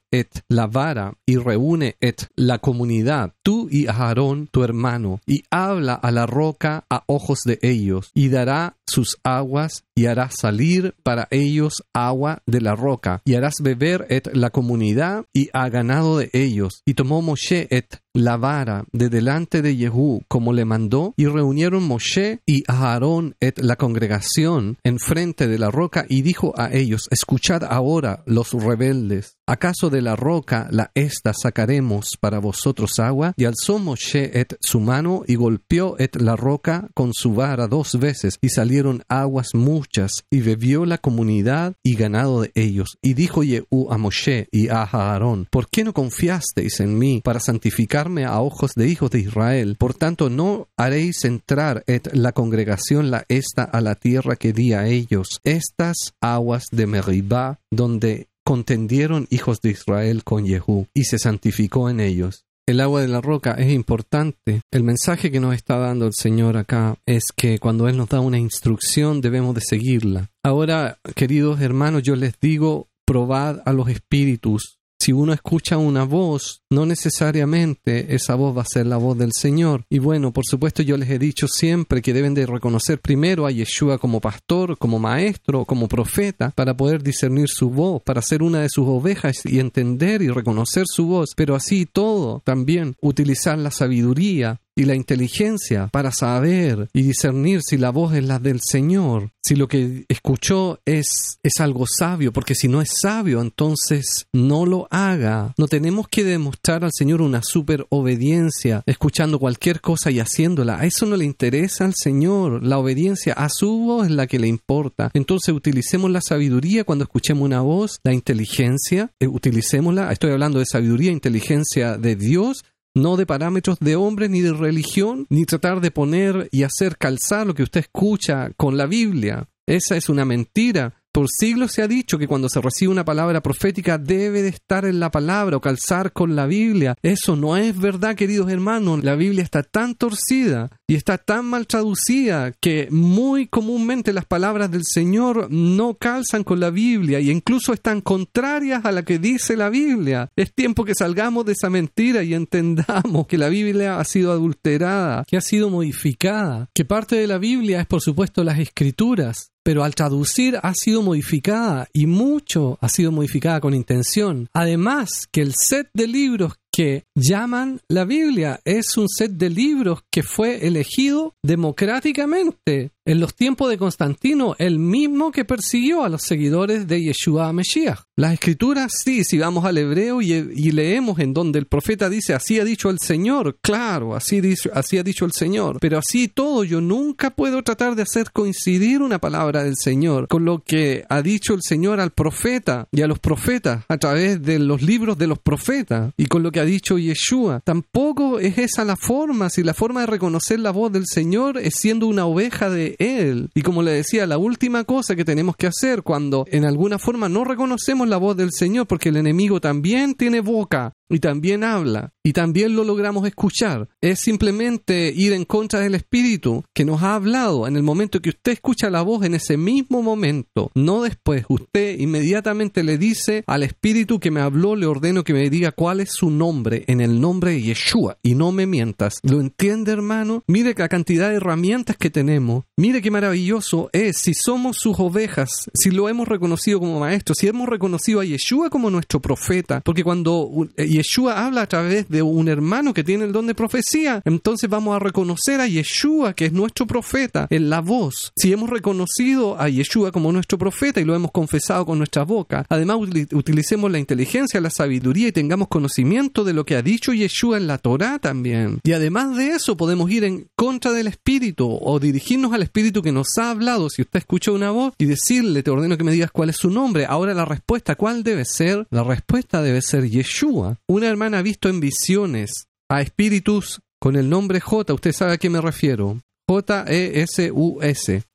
et la vara y reúne et la comunidad, tú y Aarón tu hermano, y habla a la roca a ojos de ellos, y dará sus aguas, y harás salir para ellos agua de la roca, y harás beber et la comunidad y a ganado de ellos. Y tomó Moshe et la vara de delante de Jehú como le mandó, y reunieron Moshe y Aarón et la congregación enfrente de la roca, y dijo a ellos: escuchad ahora, los rebeldes, ¿acaso de la roca la esta sacaremos para vosotros agua? Y alzó Moshe et su mano y golpeó et la roca con su vara dos veces, y salieron aguas muchas, y bebió la comunidad y ganado de ellos. Y dijo Jehú a Moshe y a Aarón: ¿por qué no confiasteis en mí para santificarme a ojos de hijos de Israel? Por tanto, no haréis entrar et la congregación la esta a la tierra que di a ellos, estas aguas de Meribá, donde contendieron hijos de Israel con Jehú, y se santificó en ellos. El agua de la roca es importante. El mensaje que nos está dando el Señor acá es que cuando Él nos da una instrucción debemos de seguirla. Ahora, queridos hermanos, yo les digo, probad a los espíritus. Si uno escucha una voz, no necesariamente esa voz va a ser la voz del Señor. Y bueno, por supuesto yo les he dicho siempre que deben de reconocer primero a Yeshua como pastor, como maestro, como profeta, para poder discernir su voz, para ser una de sus ovejas y entender y reconocer su voz. Pero así todo, también utilizar la sabiduría y la inteligencia para saber y discernir si la voz es la del Señor, si lo que escuchó es, es algo sabio, porque si no es sabio, entonces no lo haga. No tenemos que demostrar al Señor una súper obediencia, escuchando cualquier cosa y haciéndola. A eso no le interesa al Señor. La obediencia a su voz es la que le importa. Entonces utilicemos la sabiduría cuando escuchemos una voz, la inteligencia, eh, utilicémosla. Estoy hablando de sabiduría e inteligencia de Dios, no de parámetros de hombres ni de religión, ni tratar de poner y hacer calzar lo que usted escucha con la Biblia. Esa es una mentira. Por siglos se ha dicho que cuando se recibe una palabra profética debe de estar en la palabra o calzar con la Biblia. Eso no es verdad, queridos hermanos. La Biblia está tan torcida y está tan mal traducida que muy comúnmente las palabras del Señor no calzan con la Biblia e incluso están contrarias a la que dice la Biblia. Es tiempo que salgamos de esa mentira y entendamos que la Biblia ha sido adulterada, que ha sido modificada, que parte de la Biblia es por supuesto las Escrituras, pero al traducir ha sido modificada y mucho ha sido modificada con intención. Además, que el set de libros que llaman la Biblia es un set de libros que fue elegido democráticamente en los tiempos de Constantino, el mismo que persiguió a los seguidores de Yeshua Mashiach. Las Escrituras, sí, si vamos al hebreo y, y leemos en donde el profeta dice, así ha dicho el Señor, claro, así, dice, así ha dicho el Señor, pero así todo yo nunca puedo tratar de hacer coincidir una palabra del Señor con lo que ha dicho el Señor al profeta y a los profetas a través de los libros de los profetas y con lo que ha dicho Yeshua. Tampoco es esa la forma, si la forma de reconocer la voz del Señor es siendo una oveja de Él. Y como le decía, la última cosa que tenemos que hacer cuando en alguna forma no reconocemos la voz del Señor, porque el enemigo también tiene boca y también habla, y también lo logramos escuchar, es simplemente ir en contra del Espíritu que nos ha hablado. En el momento que usted escucha la voz, en ese mismo momento, no después, usted inmediatamente le dice al Espíritu que me habló, le ordeno que me diga cuál es su nombre, en el nombre de Yeshua, y no me mientas. ¿Lo entiende, hermano? Mire la cantidad de herramientas que tenemos, mire qué maravilloso es, si somos sus ovejas, si lo hemos reconocido como maestro, si hemos reconocido a Yeshua como nuestro profeta, porque cuando Yeshua habla a través de un hermano que tiene el don de profecía, entonces vamos a reconocer a Yeshua, que es nuestro profeta, en la voz. Si hemos reconocido a Yeshua como nuestro profeta y lo hemos confesado con nuestra boca, además utilicemos la inteligencia, la sabiduría y tengamos conocimiento de lo que ha dicho Yeshua en la Torá también. Y además de eso podemos ir en contra del Espíritu o dirigirnos al Espíritu que nos ha hablado. Si usted escucha una voz y decirle, te ordeno que me digas cuál es su nombre. Ahora la respuesta, ¿cuál debe ser? La respuesta debe ser Yeshua. Una hermana ha visto en visiones a espíritus con el nombre J. Usted sabe a qué me refiero. J E S U S.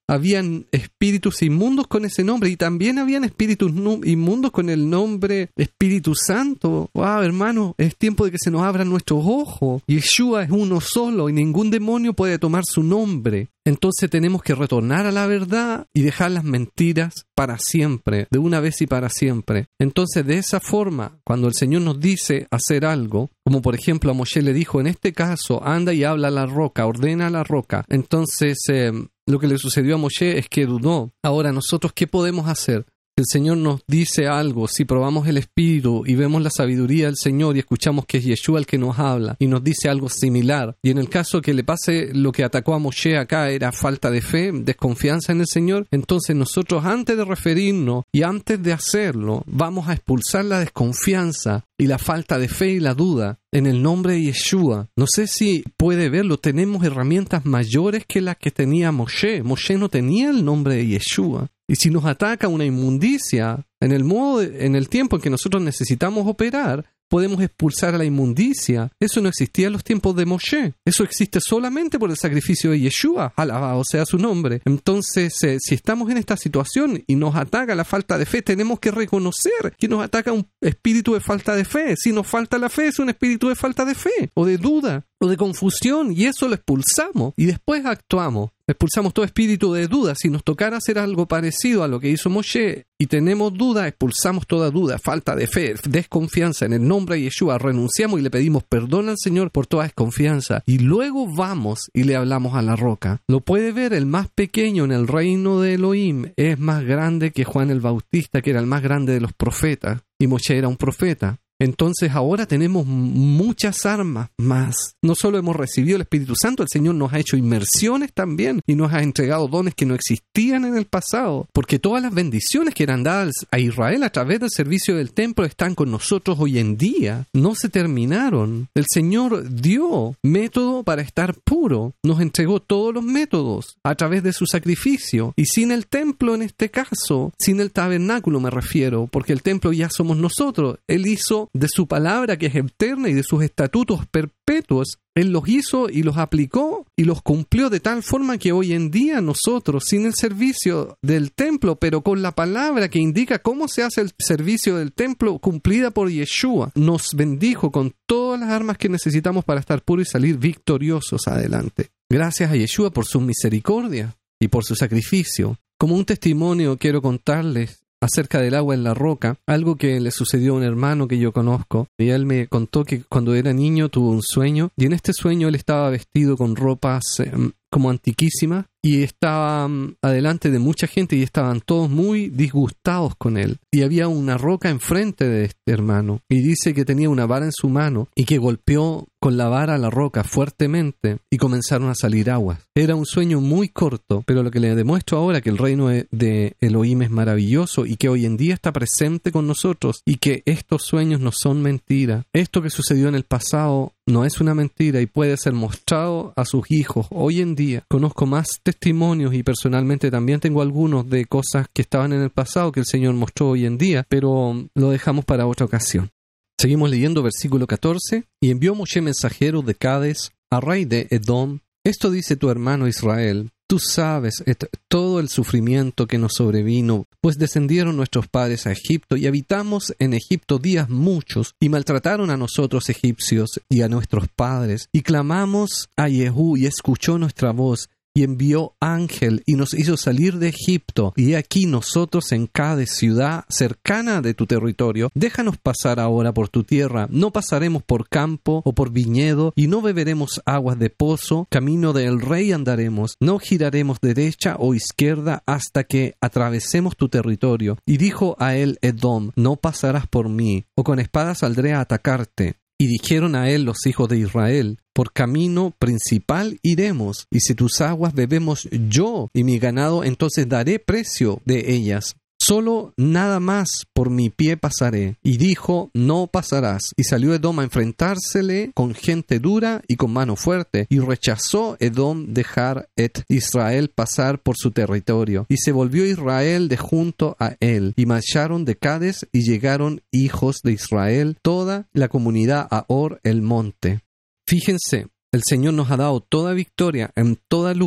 habían espíritus inmundos con ese nombre y también habían espíritus inmundos con el nombre Espíritu Santo. Wow, hermano, es tiempo de que se nos abran nuestros ojos. Yeshua es uno solo y ningún demonio puede tomar su nombre. Entonces tenemos que retornar a la verdad y dejar las mentiras para siempre, de una vez y para siempre. Entonces, de esa forma, cuando el Señor nos dice hacer algo, como por ejemplo a Moshe le dijo, en este caso, anda y habla a la roca, ordena a la roca. Entonces, eh, lo que le sucedió a Moshe es que dudó. Ahora, nosotros, ¿qué podemos hacer? El Señor nos dice algo, si probamos el Espíritu y vemos la sabiduría del Señor y escuchamos que es Yeshua el que nos habla y nos dice algo similar, y en el caso que le pase lo que atacó a Moshe acá era falta de fe, desconfianza en el Señor, entonces nosotros antes de referirnos y antes de hacerlo, vamos a expulsar la desconfianza y la falta de fe y la duda en el nombre de Yeshua. No sé si puede verlo, tenemos herramientas mayores que las que tenía Moshe. Moshe no tenía el nombre de Yeshua. Y si nos ataca una inmundicia en el modo, de, en el tiempo en que nosotros necesitamos operar, podemos expulsar a la inmundicia. Eso no existía en los tiempos de Moshe. Eso existe solamente por el sacrificio de Yeshua, alabado sea su nombre. Entonces, eh, si estamos en esta situación y nos ataca la falta de fe, tenemos que reconocer que nos ataca un espíritu de falta de fe. Si nos falta la fe, es un espíritu de falta de fe, o de duda, o de confusión, y eso lo expulsamos, y después actuamos. Expulsamos todo espíritu de duda. Si nos tocara hacer algo parecido a lo que hizo Moshe y tenemos duda, expulsamos toda duda, falta de fe, desconfianza en el nombre de Yeshua. Renunciamos y le pedimos perdón al Señor por toda desconfianza. Y luego vamos y le hablamos a la roca. Lo puede ver, el más pequeño en el reino de Elohim es más grande que Juan el Bautista, que era el más grande de los profetas. Y Moshe era un profeta. Entonces ahora tenemos muchas armas más. No solo hemos recibido el Espíritu Santo, el Señor nos ha hecho inmersiones también y nos ha entregado dones que no existían en el pasado, porque todas las bendiciones que eran dadas a Israel a través del servicio del templo están con nosotros hoy en día. No se terminaron. El Señor dio método para estar puro. Nos entregó todos los métodos a través de su sacrificio. Y sin el templo en este caso, sin el tabernáculo me refiero, porque el templo ya somos nosotros. Él hizo de su palabra que es eterna y de sus estatutos perpetuos, Él los hizo y los aplicó y los cumplió de tal forma que hoy en día nosotros, sin el servicio del templo, pero con la palabra que indica cómo se hace el servicio del templo cumplida por Yeshua, nos bendijo con todas las armas que necesitamos para estar puros y salir victoriosos adelante. Gracias a Yeshua por su misericordia y por su sacrificio. Como un testimonio quiero contarles acerca del agua en la roca, algo que le sucedió a un hermano que yo conozco, y él me contó que cuando era niño tuvo un sueño, y en este sueño él estaba vestido con ropas eh, como antiquísimas, y estaba um, adelante de mucha gente y estaban todos muy disgustados con él. Y había una roca enfrente de este hermano, y dice que tenía una vara en su mano, y que golpeó con la vara a la roca fuertemente, y comenzaron a salir aguas. Era un sueño muy corto, pero lo que le demuestro ahora que el reino de Elohim es maravilloso, y que hoy en día está presente con nosotros, y que estos sueños no son mentira. Esto que sucedió en el pasado no es una mentira, y puede ser mostrado a sus hijos hoy en día. Conozco más testimonios y personalmente también tengo algunos de cosas que estaban en el pasado que el Señor mostró hoy en día, pero lo dejamos para otra ocasión. Seguimos leyendo versículo catorce. Y envió Moshe mensajero de Cades a rey de Edom. Esto dice tu hermano Israel. Tú sabes et, todo el sufrimiento que nos sobrevino, pues descendieron nuestros padres a Egipto y habitamos en Egipto días muchos, y maltrataron a nosotros egipcios y a nuestros padres. Y clamamos a Jehú y escuchó nuestra voz, y envió ángel y nos hizo salir de Egipto. Y aquí nosotros en Cades, ciudad cercana de tu territorio. Déjanos pasar ahora por tu tierra. No pasaremos por campo o por viñedo, y no beberemos aguas de pozo. Camino del rey andaremos. No giraremos derecha o izquierda hasta que atravesemos tu territorio. Y dijo a él Edom, no pasarás por mí, o con espada saldré a atacarte. Y dijeron a él los hijos de Israel, por camino principal iremos, y si tus aguas bebemos yo y mi ganado, entonces daré precio de ellas. Solo nada más por mi pie pasaré. Y dijo, no pasarás. Y salió Edom a enfrentársele con gente dura y con mano fuerte. Y rechazó Edom dejar et Israel pasar por su territorio. Y se volvió Israel de junto a él. Y marcharon de Cades y llegaron hijos de Israel, toda la comunidad a Or el monte. Fíjense, el Señor nos ha dado toda victoria en toda lucha.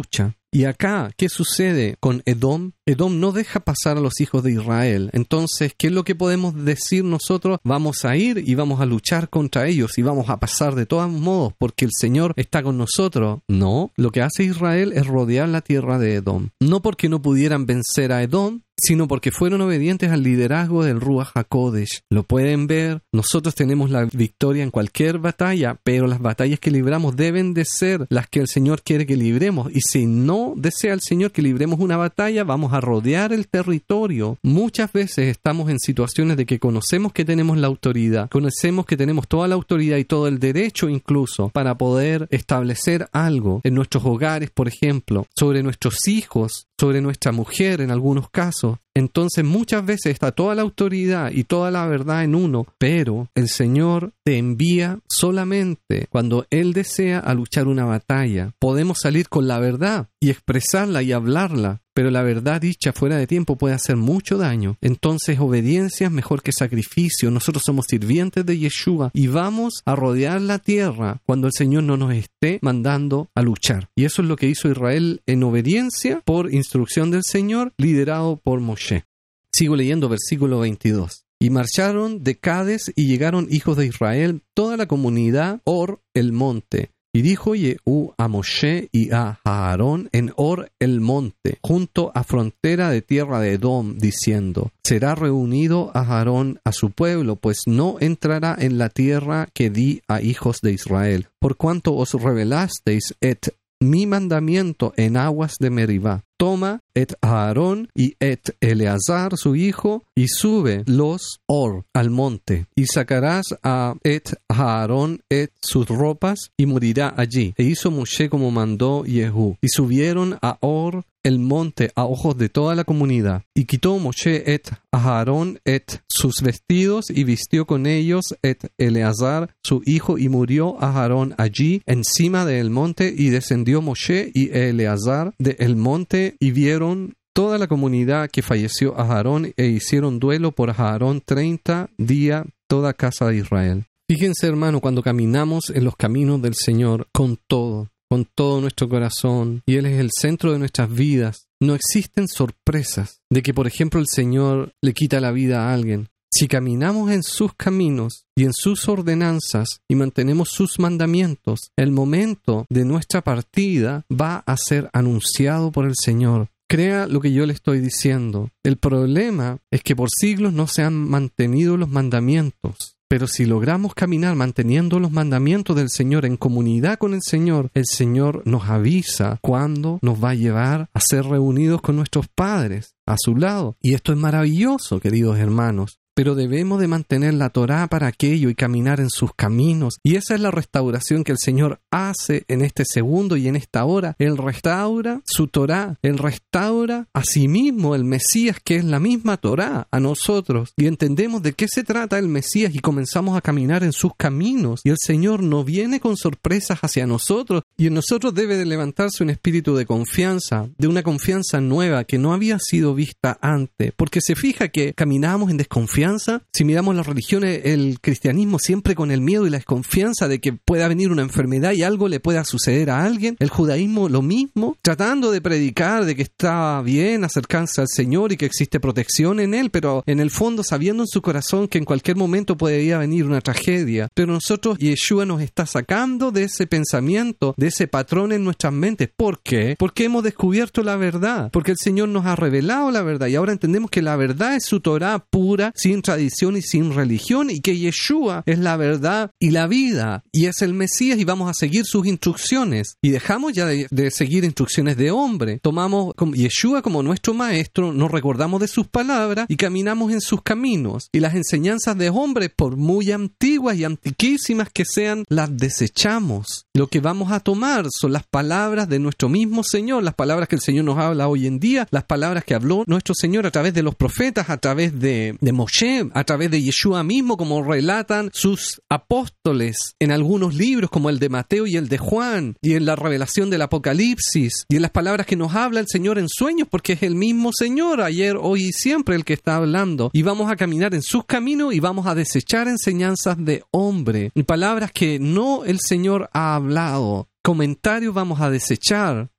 Y acá, ¿qué sucede con Edom? Edom no deja pasar a los hijos de Israel. Entonces, ¿qué es lo que podemos decir nosotros? Vamos a ir y vamos a luchar contra ellos y vamos a pasar de todos modos porque el Señor está con nosotros. No, lo que hace Israel es rodear la tierra de Edom. No porque no pudieran vencer a Edom, sino porque fueron obedientes al liderazgo del Ruach HaKodesh. Lo pueden ver, nosotros tenemos la victoria en cualquier batalla, pero las batallas que libramos deben de ser las que el Señor quiere que libremos. Y si no desea el Señor que libremos una batalla, vamos a rodear el territorio. Muchas veces estamos en situaciones de que conocemos que tenemos la autoridad, conocemos que tenemos toda la autoridad y todo el derecho incluso para poder establecer algo en nuestros hogares, por ejemplo, sobre nuestros hijos, sobre nuestra mujer en algunos casos. Entonces muchas veces está toda la autoridad y toda la verdad en uno, pero el Señor te envía solamente cuando Él desea a luchar una batalla. Podemos salir con la verdad y expresarla y hablarla, pero la verdad dicha fuera de tiempo puede hacer mucho daño. Entonces obediencia es mejor que sacrificio. Nosotros somos sirvientes de Yeshua y vamos a rodear la tierra cuando el Señor no nos esté mandando a luchar. Y eso es lo que hizo Israel en obediencia por instrucción del Señor, liderado por Moshe. Sigo leyendo versículo veintidós. Y marcharon de Cades y llegaron hijos de Israel, toda la comunidad, Or el monte. Y dijo Jehú a Moshe y a Aarón en Or el monte, junto a frontera de tierra de Edom, diciendo: será reunido a Aarón a su pueblo, pues no entrará en la tierra que di a hijos de Israel, por cuanto os rebelasteis et mi mandamiento en aguas de Meribá. Toma et Aarón y et Eleazar su hijo y sube los Or al monte y sacarás a et Aarón et sus ropas y morirá allí. E hizo Moshe como mandó Jehú y subieron a Or el monte a ojos de toda la comunidad. Y quitó Moshe et Aarón et sus vestidos y vistió con ellos et Eleazar su hijo y murió Aarón allí encima del monte y descendió Moshe y Eleazar del monte y vieron toda la comunidad que falleció Aarón e hicieron duelo por Aarón treinta días toda casa de Israel. Fíjense, hermano, cuando caminamos en los caminos del Señor con todo, con todo nuestro corazón, y Él es el centro de nuestras vidas, no existen sorpresas de que, por ejemplo, el Señor le quita la vida a alguien. Si caminamos en sus caminos y en sus ordenanzas y mantenemos sus mandamientos, el momento de nuestra partida va a ser anunciado por el Señor. Crea lo que yo le estoy diciendo. El problema es que por siglos no se han mantenido los mandamientos. Pero si logramos caminar manteniendo los mandamientos del Señor en comunidad con el Señor, el Señor nos avisa cuándo nos va a llevar a ser reunidos con nuestros padres a su lado. Y esto es maravilloso, queridos hermanos. Pero debemos de mantener la Torá para aquello y caminar en sus caminos. Y esa es la restauración que el Señor hace en este segundo y en esta hora. Él restaura su Torá. Él restaura a sí mismo el Mesías, que es la misma Torá, a nosotros. Y entendemos de qué se trata el Mesías y comenzamos a caminar en sus caminos. Y el Señor no viene con sorpresas hacia nosotros. Y en nosotros debe de levantarse un espíritu de confianza, de una confianza nueva que no había sido vista antes. Porque se fija que caminamos en desconfianza. Si miramos las religiones, el cristianismo siempre con el miedo y la desconfianza de que pueda venir una enfermedad y algo le pueda suceder a alguien. El judaísmo lo mismo, tratando de predicar de que está bien acercarse al Señor y que existe protección en Él, pero en el fondo sabiendo en su corazón que en cualquier momento podría venir una tragedia. Pero nosotros, Yeshua nos está sacando de ese pensamiento, de ese patrón en nuestras mentes. ¿Por qué? Porque hemos descubierto la verdad, porque el Señor nos ha revelado la verdad y ahora entendemos que la verdad es su Torá pura, sin tradición y sin religión, y que Yeshua es la verdad y la vida y es el Mesías y vamos a seguir sus instrucciones y dejamos ya de, de seguir instrucciones de hombre. Tomamos Yeshua como nuestro maestro, nos recordamos de sus palabras y caminamos en sus caminos, y las enseñanzas de hombres, por muy antiguas y antiquísimas que sean, las desechamos. Lo que vamos a tomar son las palabras de nuestro mismo Señor, las palabras que el Señor nos habla hoy en día, las palabras que habló nuestro Señor a través de los profetas, a través de, de Moshe, a través de Yeshua mismo, como relatan sus apóstoles en algunos libros como el de Mateo y el de Juan, y en la revelación del Apocalipsis, y en las palabras que nos habla el Señor en sueños, porque es el mismo Señor ayer, hoy y siempre el que está hablando, y vamos a caminar en sus caminos y vamos a desechar enseñanzas de hombre, y palabras que no el Señor ha hablado. Comentarios vamos a desechar.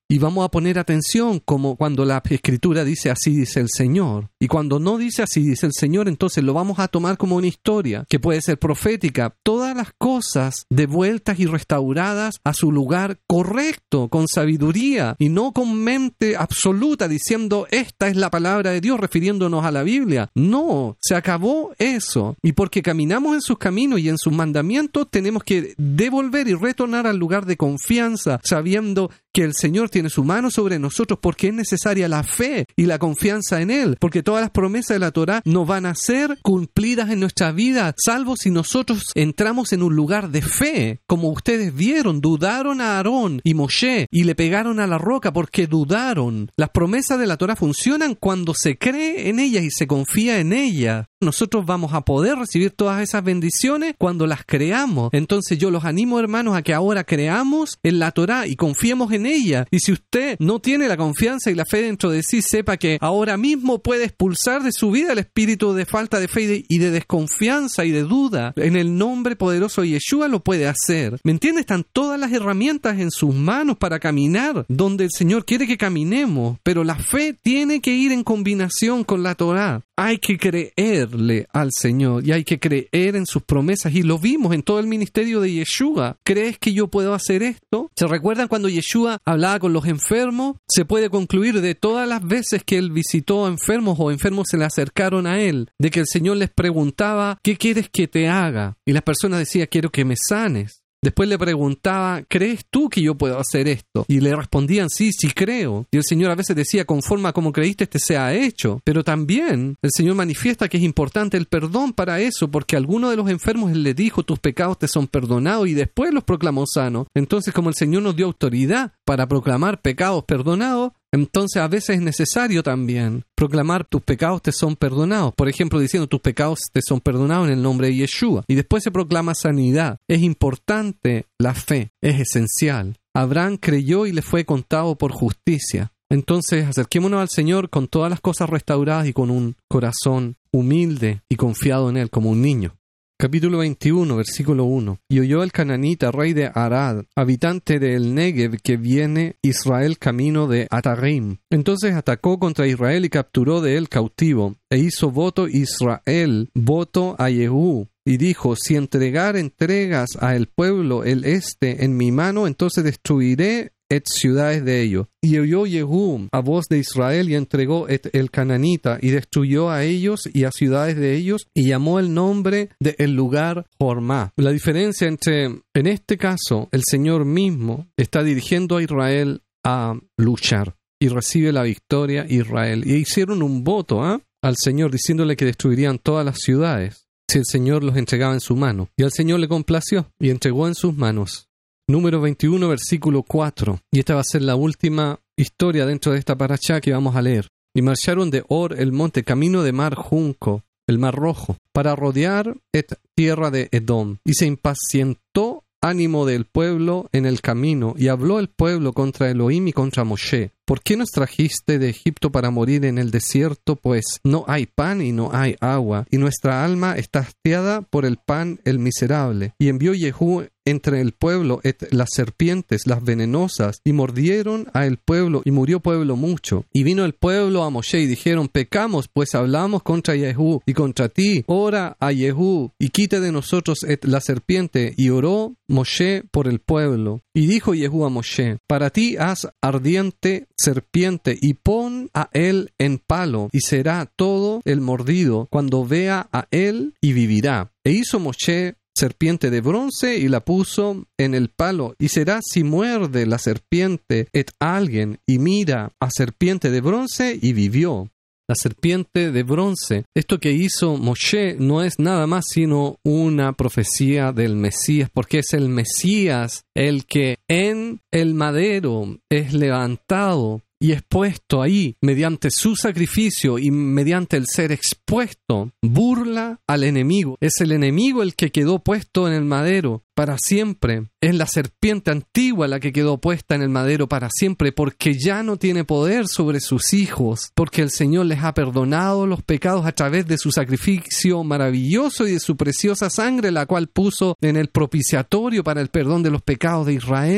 Y vamos a poner atención como cuando la Escritura dice así dice el Señor. Y cuando no dice así dice el Señor, entonces lo vamos a tomar como una historia que puede ser profética. Todas las cosas devueltas y restauradas a su lugar correcto, con sabiduría y no con mente absoluta diciendo esta es la palabra de Dios refiriéndonos a la Biblia. No, se acabó eso. Y porque caminamos en sus caminos y en sus mandamientos, tenemos que devolver y retornar al lugar de confianza, sabiendo que el Señor tiene su mano sobre nosotros porque es necesaria la fe y la confianza en Él, porque todas las promesas de la Torá no van a ser cumplidas en nuestra vida, salvo si nosotros entramos en un lugar de fe, como ustedes vieron, dudaron a Aarón y Moshe y le pegaron a la roca porque dudaron. Las promesas de la Torá funcionan cuando se cree en ellas y se confía en ellas. Nosotros vamos a poder recibir todas esas bendiciones cuando las creamos. Entonces yo los animo, hermanos, a que ahora creamos en la Torá y confiemos en ella. Y si usted no tiene la confianza y la fe dentro de sí, sepa que ahora mismo puede expulsar de su vida el espíritu de falta de fe y de, y de desconfianza y de duda. En el nombre poderoso de Yeshua lo puede hacer. ¿Me entiende? Están todas las herramientas en sus manos para caminar donde el Señor quiere que caminemos. Pero la fe tiene que ir en combinación con la Torá. Hay que creerle al Señor y hay que creer en sus promesas, y lo vimos en todo el ministerio de Yeshua. ¿Crees que yo puedo hacer esto? ¿Se recuerdan cuando Yeshua hablaba con los enfermos? Se puede concluir de todas las veces que él visitó a enfermos o enfermos se le acercaron a él, de que el Señor les preguntaba, ¿qué quieres que te haga? Y las personas decían, quiero que me sanes. Después le preguntaba, ¿crees tú que yo puedo hacer esto? Y le respondían, sí, sí creo. Y el Señor a veces decía, conforme a como creíste, este sea hecho. Pero también el Señor manifiesta que es importante el perdón para eso, porque a alguno de los enfermos Él le dijo, tus pecados te son perdonados, y después los proclamó sanos. Entonces, como el Señor nos dio autoridad para proclamar pecados perdonados, entonces a veces es necesario también proclamar tus pecados te son perdonados. Por ejemplo, diciendo tus pecados te son perdonados en el nombre de Yeshua. Y después se proclama sanidad. Es importante la fe, es esencial. Abraham creyó y le fue contado por justicia. Entonces acerquémonos al Señor con todas las cosas restauradas y con un corazón humilde y confiado en Él como un niño. Capítulo veintiuno, versículo uno. Y oyó el cananita, rey de Arad, habitante del Negev, que viene Israel camino de Atarim. Entonces atacó contra Israel y capturó de él cautivo, e hizo voto Israel, voto a Jehú. Y dijo, si entregar entregas a el pueblo el este en mi mano, entonces destruiré et ciudades de ellos. Y oyó Jehú a voz de Israel y entregó et el cananita y destruyó a ellos y a ciudades de ellos y llamó el nombre del lugar Hormá. La diferencia entre, en este caso, el Señor mismo está dirigiendo a Israel a luchar y recibe la victoria Israel. Y hicieron un voto ¿eh? al Señor diciéndole que destruirían todas las ciudades si el Señor los entregaba en su mano. Y al Señor le complació y entregó en sus manos. Número veintiuno, versículo cuatro. Y esta va a ser la última historia dentro de esta parashá que vamos a leer. Y marcharon de Or el monte, camino de mar junco, el mar rojo, para rodear et tierra de Edom. Y se impacientó ánimo del pueblo en el camino, y habló el pueblo contra Elohim y contra Moshe. ¿Por qué nos trajiste de Egipto para morir en el desierto? Pues no hay pan y no hay agua, y nuestra alma está hastiada por el pan el miserable. Y envió Jehú entre el pueblo et las serpientes, las venenosas, y mordieron a el pueblo, y murió pueblo mucho. Y vino el pueblo a Moshe y dijeron, pecamos, pues hablamos contra Jehú y contra ti. Ora a Jehú y quite de nosotros et la serpiente. Y oró Moshe por el pueblo. Y dijo Jehú a Moshe, para ti haz ardiente serpiente y pon a él en palo, y será todo el mordido cuando vea a él y vivirá. E hizo Moshe serpiente de bronce y la puso en el palo, y será si muerde la serpiente et alguien y mira a serpiente de bronce y vivió. La serpiente de bronce, esto que hizo Moshe no es nada más sino una profecía del Mesías, porque es el Mesías el que en el madero es levantado y expuesto ahí mediante su sacrificio y mediante el ser expuesto, burla al enemigo. Es el enemigo el que quedó puesto en el madero para siempre. Es la serpiente antigua la que quedó puesta en el madero para siempre, porque ya no tiene poder sobre sus hijos, porque el Señor les ha perdonado los pecados a través de su sacrificio maravilloso y de su preciosa sangre, la cual puso en el propiciatorio para el perdón de los pecados de Israel.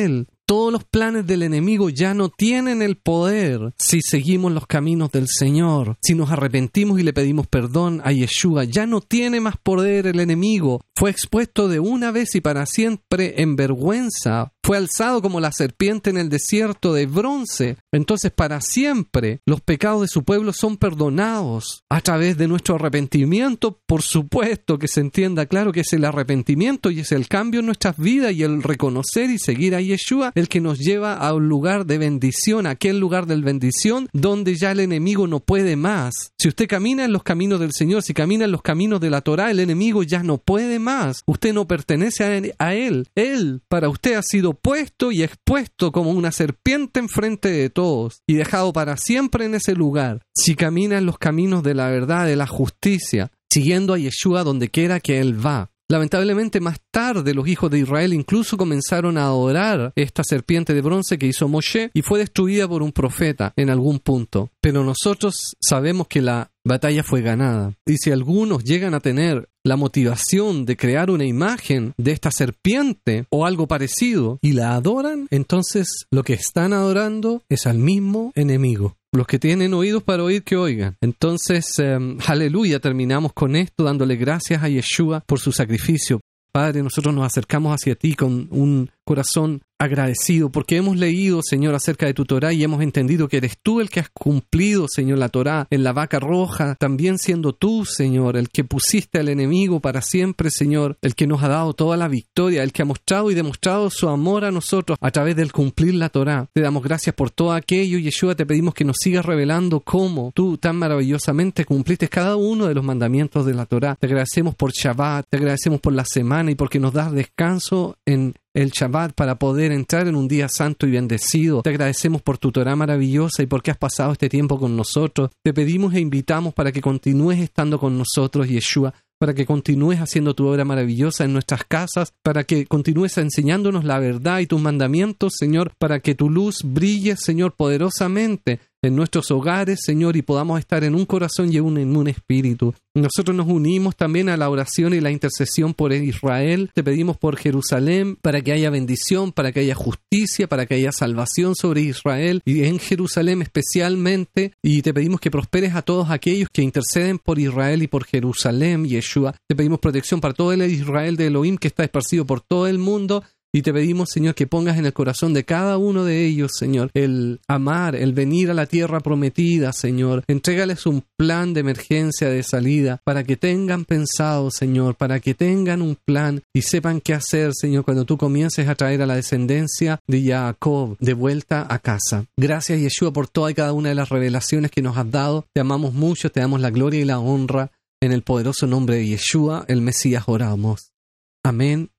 Todos los planes del enemigo ya no tienen el poder si seguimos los caminos del Señor. Si nos arrepentimos y le pedimos perdón a Yeshua, ya no tiene más poder el enemigo. Fue expuesto de una vez y para siempre en vergüenza. Fue alzado como la serpiente en el desierto de bronce. Entonces, para siempre, los pecados de su pueblo son perdonados a través de nuestro arrepentimiento. Por supuesto, que se entienda claro que es el arrepentimiento y es el cambio en nuestras vidas y el reconocer y seguir a Yeshua el que nos lleva a un lugar de bendición, a aquel lugar de bendición donde ya el enemigo no puede más. Si usted camina en los caminos del Señor, si camina en los caminos de la Torá, el enemigo ya no puede más. Usted no pertenece a él. Él para usted ha sido puesto y expuesto como una serpiente enfrente de todos y dejado para siempre en ese lugar. Si camina en los caminos de la verdad, de la justicia, siguiendo a Yeshua donde quiera que él va. Lamentablemente, más tarde los hijos de Israel incluso comenzaron a adorar esta serpiente de bronce que hizo Moshe y fue destruida por un profeta en algún punto. Pero nosotros sabemos que la batalla fue ganada. Y si algunos llegan a tener la motivación de crear una imagen de esta serpiente o algo parecido y la adoran, entonces lo que están adorando es al mismo enemigo. Los que tienen oídos para oír, que oigan. Entonces, um, aleluya, terminamos con esto dándole gracias a Yeshua por su sacrificio. Padre, nosotros nos acercamos hacia ti con un corazón agradecido porque hemos leído, Señor, acerca de tu Torá y hemos entendido que eres tú el que has cumplido, Señor, la Torá en la vaca roja, también siendo tú, Señor, el que pusiste al enemigo para siempre, Señor, el que nos ha dado toda la victoria, el que ha mostrado y demostrado su amor a nosotros a través del cumplir la Torá. Te damos gracias por todo aquello, Yeshua, te pedimos que nos sigas revelando cómo tú tan maravillosamente cumpliste cada uno de los mandamientos de la Torá. Te agradecemos por Shabbat, te agradecemos por la semana y porque nos das descanso en el Shabbat para poder entrar en un día santo y bendecido. Te agradecemos por tu Torá maravillosa y porque has pasado este tiempo con nosotros. Te pedimos e invitamos para que continúes estando con nosotros, Yeshua, para que continúes haciendo tu obra maravillosa en nuestras casas, para que continúes enseñándonos la verdad y tus mandamientos, Señor, para que tu luz brille, Señor, poderosamente en nuestros hogares, Señor, y podamos estar en un corazón y en un, en un espíritu. Nosotros nos unimos también a la oración y la intercesión por Israel. Te pedimos por Jerusalén, para que haya bendición, para que haya justicia, para que haya salvación sobre Israel y en Jerusalén especialmente. Y te pedimos que prosperes a todos aquellos que interceden por Israel y por Jerusalén, Yeshua. Te pedimos protección para todo el Israel de Elohim que está esparcido por todo el mundo. Y te pedimos, Señor, que pongas en el corazón de cada uno de ellos, Señor, el amar, el venir a la tierra prometida, Señor. Entrégales un plan de emergencia, de salida, para que tengan pensado, Señor, para que tengan un plan y sepan qué hacer, Señor, cuando tú comiences a traer a la descendencia de Jacob de vuelta a casa. Gracias, Yeshua, por toda y cada una de las revelaciones que nos has dado. Te amamos mucho, te damos la gloria y la honra. En el poderoso nombre de Yeshua, el Mesías, oramos. Amén.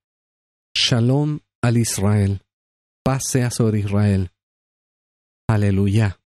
Shalom al Israel. Paz sea sobre Israel. Aleluya.